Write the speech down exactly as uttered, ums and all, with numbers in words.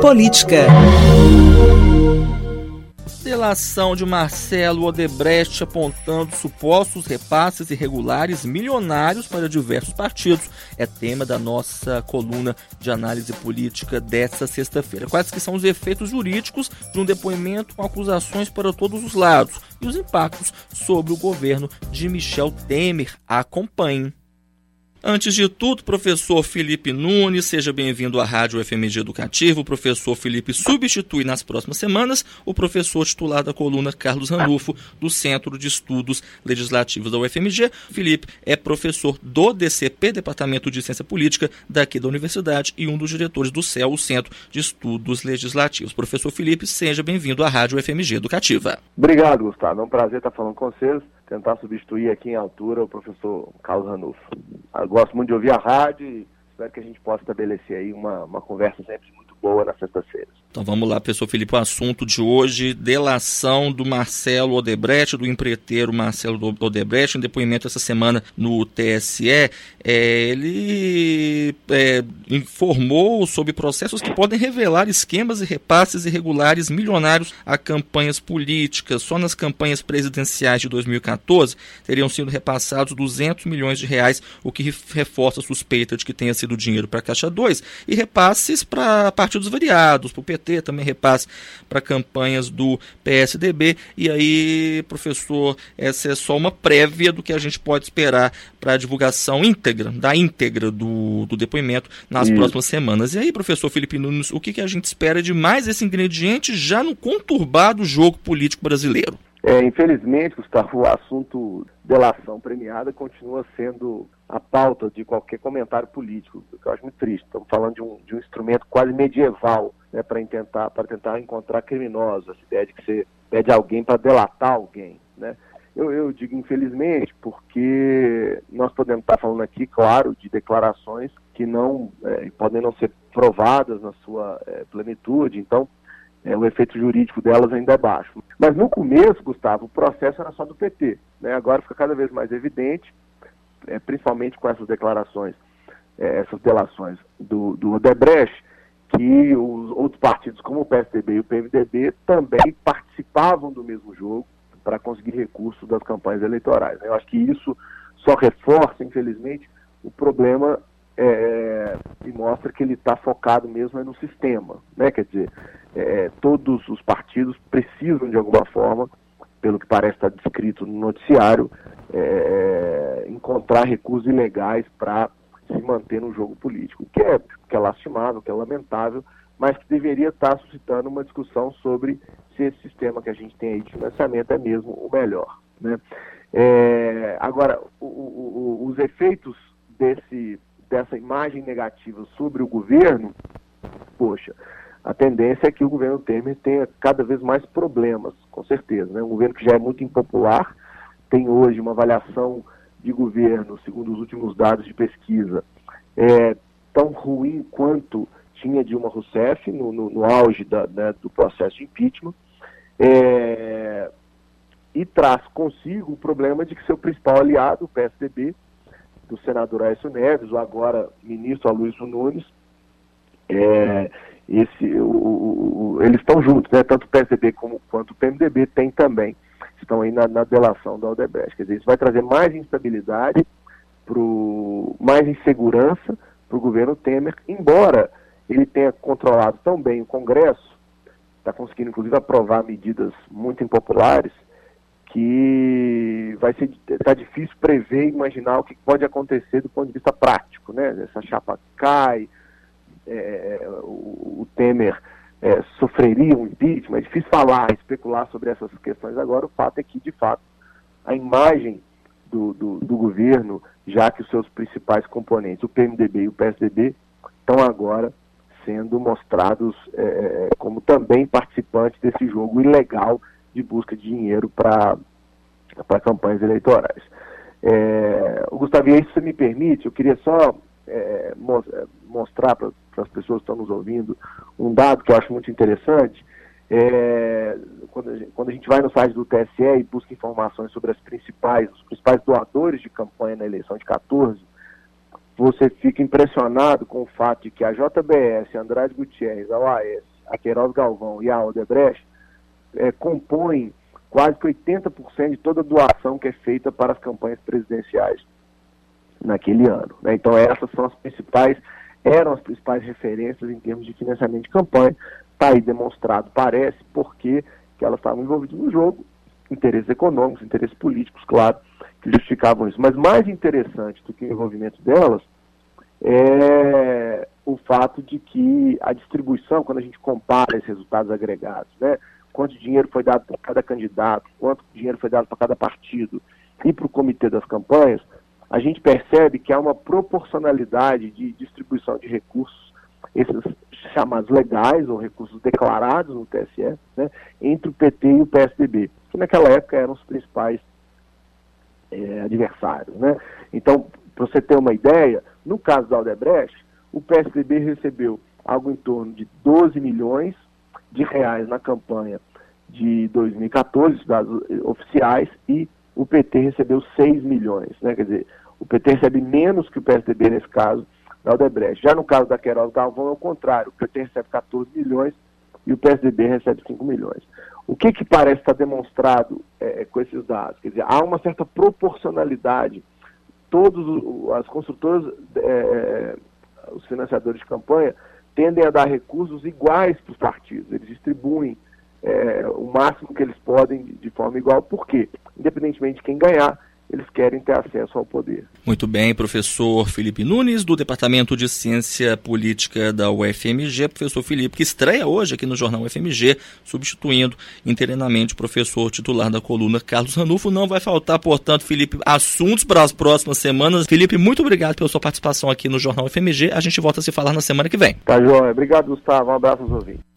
Política. Delação de Marcelo Odebrecht apontando supostos repasses irregulares milionários para diversos partidos é tema da nossa coluna de análise política desta sexta-feira. Quais que são os efeitos jurídicos de um depoimento com acusações para todos os lados e os impactos sobre o governo de Michel Temer? Acompanhem. Antes de tudo, professor Felipe Nunes, seja bem-vindo à Rádio F M G Educativo. O professor Felipe substitui nas próximas semanas o professor titular da coluna Carlos Ranulfo, do Centro de Estudos Legislativos da U F M G. Felipe é professor do D C P, Departamento de Ciência Política, daqui da universidade, e um dos diretores do C E L, o Centro de Estudos Legislativos. Professor Felipe, seja bem-vindo à Rádio F M G Educativa. Obrigado, Gustavo. É um prazer estar falando com vocês. Tentar substituir aqui em altura o professor Carlos Ranulfo. Eu gosto muito de ouvir a rádio e espero que a gente possa estabelecer aí uma, uma conversa sempre muito boa nas sextas-feiras. Então vamos lá, professor Felipe, o assunto de hoje, delação do Marcelo Odebrecht, do empreiteiro Marcelo Odebrecht, em depoimento essa semana no T S E, é, ele é, informou sobre processos que podem revelar esquemas e repasses irregulares milionários a campanhas políticas. Só nas campanhas presidenciais de dois mil e quatorze teriam sido repassados duzentos milhões de reais, o que reforça a suspeita de que tenha sido dinheiro para a Caixa dois, e repasses para partidos variados, para o P T, também repasse para campanhas do P S D B. E aí, professor, essa é só uma prévia do que a gente pode esperar para a divulgação íntegra, da íntegra do, do depoimento nas Isso. próximas semanas. E aí, professor Felipe Nunes, o que, que a gente espera de mais esse ingrediente já no conturbado jogo político brasileiro? É, infelizmente, Gustavo, o assunto delação premiada continua sendo a pauta de qualquer comentário político, o que eu acho muito triste. Estamos falando de um, de um instrumento quase medieval, né, para tentar, para tentar encontrar criminosos, essa ideia de que você pede alguém para delatar alguém, né? Eu, eu digo infelizmente porque nós podemos estar falando aqui, claro, de declarações que não é, podem não ser provadas na sua é, plenitude, então é, o efeito jurídico delas ainda é baixo. Mas no começo, Gustavo, o processo era só do P T, né? Agora fica cada vez mais evidente, é, principalmente com essas declarações, é, essas delações do, do Odebrecht, que os outros partidos como o P S D B e o P M D B também participavam do mesmo jogo para conseguir recursos das campanhas eleitorais. Eu acho que isso só reforça, infelizmente, o problema é, e mostra que ele está focado mesmo é no sistema, né? Quer dizer, é, todos os partidos precisam de alguma forma, pelo que parece estar descrito no noticiário, é, encontrar recursos ilegais para se manter no jogo político, que é, que é lastimável, que é lamentável, mas que deveria estar suscitando uma discussão sobre se esse sistema que a gente tem aí de financiamento é mesmo o melhor, né? É, agora, o, o, o, os efeitos desse, dessa imagem negativa sobre o governo, poxa, a tendência é que o governo Temer tenha cada vez mais problemas, com certeza, né? Um governo que já é muito impopular, tem hoje uma avaliação de governo, segundo os últimos dados de pesquisa, é tão ruim quanto tinha Dilma Rousseff no, no, no auge da, né, do processo de impeachment, é, e traz consigo o problema de que seu principal aliado, o P S D B, do senador Aécio Neves, o agora ministro Aloysio Nunes, é, esse, o, o, o, eles estão juntos, né, tanto o P S D B como, quanto o P M D B tem também, estão aí na, na delação da Odebrecht. Quer dizer, isso vai trazer mais instabilidade, pro, mais insegurança para o governo Temer, embora ele tenha controlado tão bem o Congresso, está conseguindo inclusive aprovar medidas muito impopulares, que vai ser tá difícil prever e imaginar o que pode acontecer do ponto de vista prático, né? Essa chapa cai, é, o, o Temer é, sofreria um impeachment, é difícil falar, especular sobre essas questões agora. O fato é que, de fato, a imagem do, do, do governo, já que os seus principais componentes, o P M D B e o P S D B, estão agora sendo mostrados é, como também participantes desse jogo ilegal de busca de dinheiro para campanhas eleitorais. É, Gustavo, e aí, se você me permite, eu queria só é, mostrar para as pessoas que estão nos ouvindo um dado que eu acho muito interessante. É, quando, a gente, quando a gente vai no site do T S E e busca informações sobre as principais, os principais doadores de campanha na eleição de quatorze, você fica impressionado com o fato de que a J B S, a Andrade Gutierrez, a O A S a Queiroz Galvão e a Odebrecht, é, compõem quase que oitenta por cento de toda a doação que é feita para as campanhas presidenciais naquele ano, né? Então essas são as principais, eram as principais referências em termos de financiamento de campanha. Está aí demonstrado, parece, porque que elas estavam envolvidas no jogo, interesses econômicos, interesses políticos, claro, que justificavam isso. Mas mais interessante do que o envolvimento delas é o fato de que a distribuição, quando a gente compara esses resultados agregados, né, quanto dinheiro foi dado para cada candidato, quanto dinheiro foi dado para cada partido e para o comitê das campanhas, a gente percebe que há uma proporcionalidade de distribuição de recursos, esses chamados legais ou recursos declarados no T S E, né, entre o P T e o P S D B, que naquela época eram os principais é, adversários, né? Então, para você ter uma ideia, no caso da Odebrecht, o P S D B recebeu algo em torno de doze milhões de reais na campanha de dois mil e quatorze, dados oficiais, e o P T recebeu seis milhões, né? Quer dizer, o P T recebe menos que o P S D B nesse caso da Odebrecht. Já no caso da Queiroz Galvão é o contrário, o P T recebe quatorze milhões e o P S D B recebe cinco milhões. O que que parece estar demonstrado é, com esses dados? Quer dizer, há uma certa proporcionalidade. Todos as construtoras, é, os financiadores de campanha, tendem a dar recursos iguais para os partidos. Eles distribuem é, o máximo que eles podem de forma igual. Por quê? Independentemente de quem ganhar, eles querem ter acesso ao poder. Muito bem, professor Felipe Nunes, do Departamento de Ciência Política da U F M G. Professor Felipe, que estreia hoje aqui no Jornal U F M G, substituindo interinamente o professor titular da coluna, Carlos Ranulfo. Não vai faltar, portanto, Felipe, assuntos para as próximas semanas. Felipe, muito obrigado pela sua participação aqui no Jornal U F M G. A gente volta a se falar na semana que vem. Tá, joia. Obrigado, Gustavo. Um abraço aos ouvintes.